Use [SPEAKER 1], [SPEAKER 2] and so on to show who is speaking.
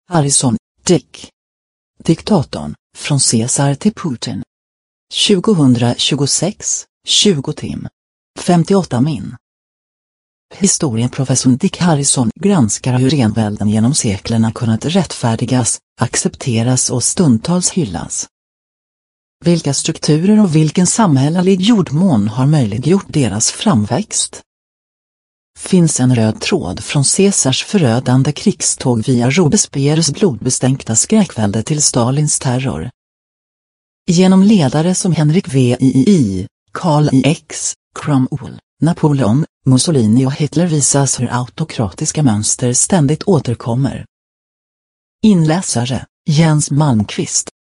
[SPEAKER 1] Harrison, Dick. Diktatorn, från Caesar till Putin. 2026, 20 tim. 58 min. Historieprofessorn Dick Harrison granskar hur envälden genom seklerna kunnat rättfärdigas, accepteras och stundtals hyllas. Vilka strukturer och vilken samhällelig jordmån har möjliggjort deras framväxt? Finns en röd tråd från Caesars förödande krigståg via Robespierres blodbestänkta skräckvälde till Stalins terror. Genom ledare som Henrik VII, Karl IX, Cromwell, Napoleon, Mussolini och Hitler visas hur autokratiska mönster ständigt återkommer. Inläsare, Jens Malmqvist.